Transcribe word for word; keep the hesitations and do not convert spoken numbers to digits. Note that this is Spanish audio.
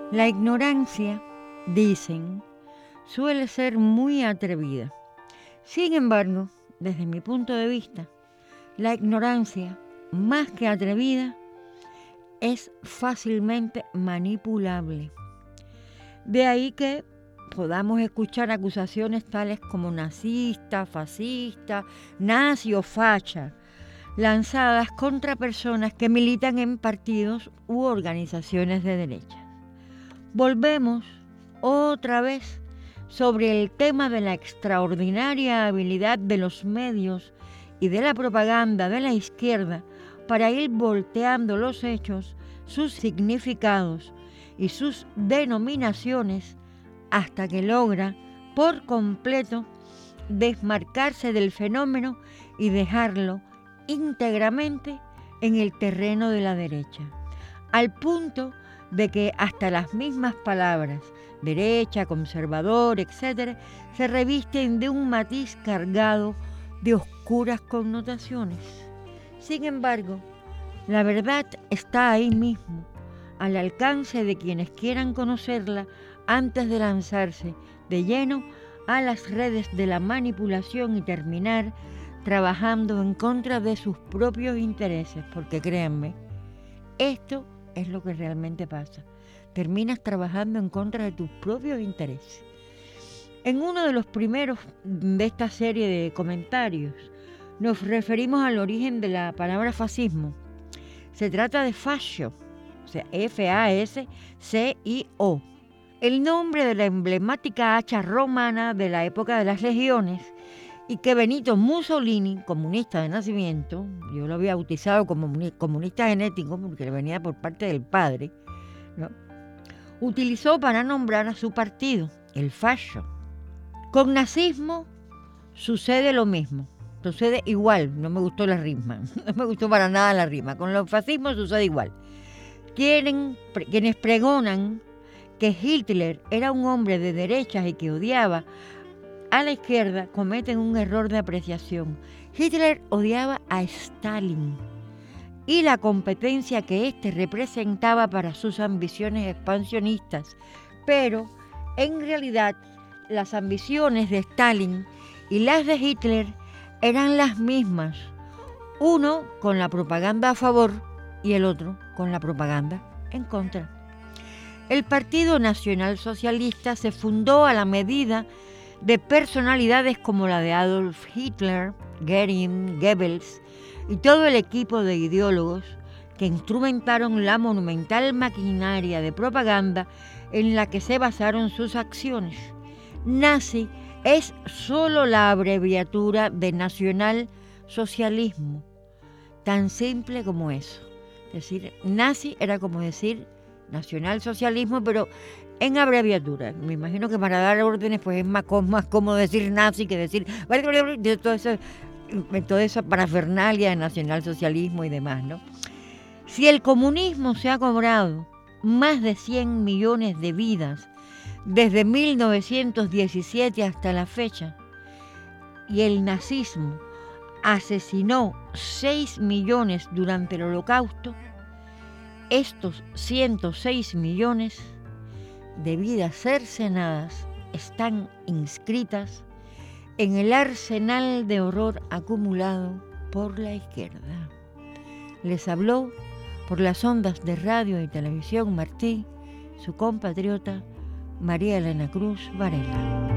La ignorancia, dicen, suele ser muy atrevida. Sin embargo, desde mi punto de vista, la ignorancia, más que atrevida, es fácilmente manipulable. De ahí que podamos escuchar acusaciones tales como nazista, fascista, nazi o facha, lanzadas contra personas que militan en partidos u organizaciones de derecha. Volvemos otra vez sobre el tema de la extraordinaria habilidad de los medios y de la propaganda de la izquierda para ir volteando los hechos, sus significados y sus denominaciones hasta que logra por completo desmarcarse del fenómeno y dejarlo íntegramente en el terreno de la derecha, al punto de que hasta las mismas palabras, derecha, conservador, etcétera, se revisten de un matiz cargado de oscuras connotaciones. Sin embargo, la verdad está ahí mismo, al alcance de quienes quieran conocerla antes de lanzarse de lleno a las redes de la manipulación y terminar trabajando en contra de sus propios intereses, porque créanme, esto es lo que realmente pasa. Terminas trabajando en contra de tus propios intereses. En uno de los primeros de esta serie de comentarios, nos referimos al origen de la palabra fascismo. Se trata de fascio, o sea, F A S C I O, el nombre de la emblemática hacha romana de la época de las legiones, y que Benito Mussolini, comunista de nacimiento, yo lo había bautizado como comunista genético porque venía por parte del padre, ¿no?, utilizó para nombrar a su partido, el Fascio. Con nazismo sucede lo mismo, sucede igual, no me gustó la rima, no me gustó para nada la rima, con los fascismos sucede igual. Quieren, quienes pregonan que Hitler era un hombre de derechas y que odiaba a la izquierda cometen un error de apreciación. Hitler odiaba a Stalin y la competencia que éste representaba para sus ambiciones expansionistas, pero en realidad las ambiciones de Stalin y las de Hitler eran las mismas, uno con la propaganda a favor y el otro con la propaganda en contra. El Partido Nacional Socialista se fundó a la medida de personalidades como la de Adolf Hitler, Goering, Goebbels y todo el equipo de ideólogos que instrumentaron la monumental maquinaria de propaganda en la que se basaron sus acciones. Nazi es solo la abreviatura de nacionalsocialismo, tan simple como eso. Es decir, nazi era como decir nacionalsocialismo, pero en abreviatura. Me imagino que para dar órdenes pues es más, más cómodo decir nazi que decir todo eso, toda esa parafernalia de nacionalsocialismo y demás, ¿no? Si el comunismo se ha cobrado más de cien millones de vidas desde mil novecientos diecisiete hasta la fecha, y el nazismo asesinó seis millones durante el Holocausto, estos ciento seis millones de vidas cercenadas están inscritas en el arsenal de horror acumulado por la izquierda. Les habló por las ondas de radio y televisión Martí, su compatriota María Elena Cruz Varela.